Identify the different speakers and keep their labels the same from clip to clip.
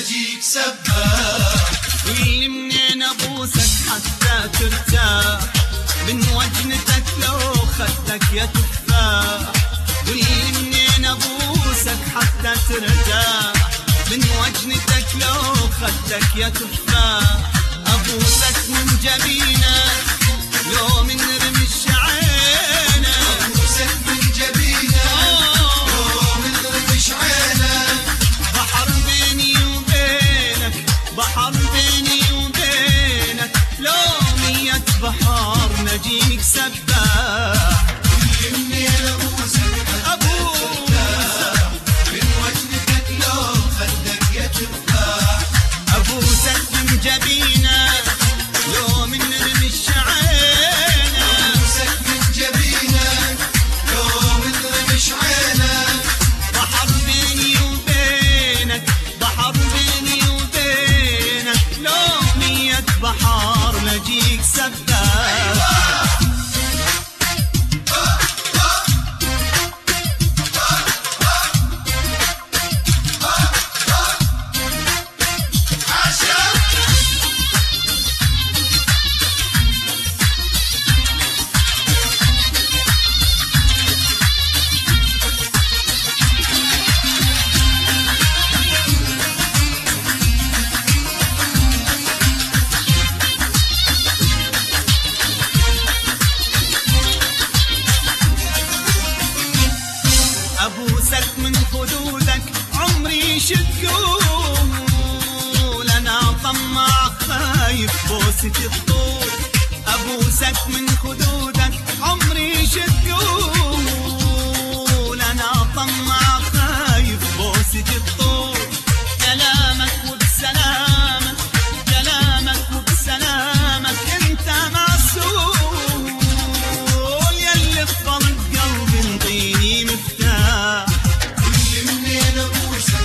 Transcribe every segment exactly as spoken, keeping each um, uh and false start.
Speaker 1: لجيك سباح.
Speaker 2: واللي منين ابوسك حتى ترتاح، من وجنتك لو خدتك يا تفاح. واللي منين ابوسك حتى ترتاح، من وجنتك لو خدتك يا تفاح. ابوسك من جبينك لو من رمش عينك،
Speaker 1: ابوسك من جبينك لو من رمش عينك.
Speaker 2: بحر بيني وبينك، بحر بيني وبينك، لو مية بحر نجيك سباح.
Speaker 1: واللي منين ابوسك
Speaker 2: ابوسك
Speaker 1: من وجنتك لو خدك يا تفاح.
Speaker 2: ابوسك من جبينك لو من رمش عينك،
Speaker 1: ابوسك من جبينك لو من رمش عينك.
Speaker 2: بحر بيني وبينك، بحر بيني وبينك، لو مية بحر نجيك سباح. ابوسك من خدودك عمري شكول، انا طماع خايف بوسة الطول. ابوسك من خدودك عمري شكول، انا طماع خايف بوسة الطول. كلامك وبسلامك، كلامك وبسلامك، انت معسول يلي في ضل قلبي انطيني مفتاح.
Speaker 1: واللي منين ابوسك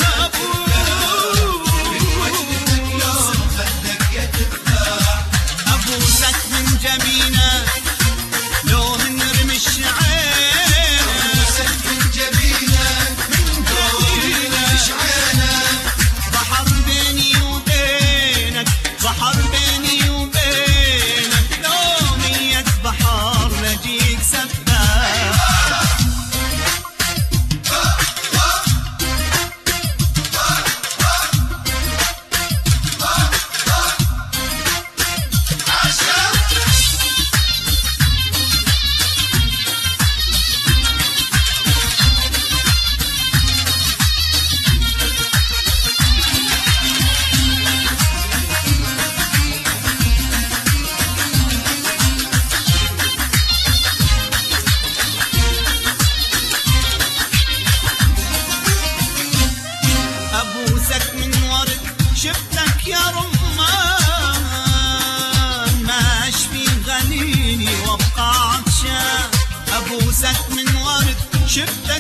Speaker 1: من وجنتك لو خدك يا تفاح.
Speaker 2: ابوسك من جبينك لو من رمش عينك،
Speaker 1: ابوسك من جبينك لو من رمش عينك.
Speaker 2: بحر بيني وبينك، بحر بيني وبينك، لو مية بحر نجيك سباح. ابوسك من ورد شفتك يا رمان، ما اشفي غنيني وابقى عطشان. ابوسك من ورد شفتك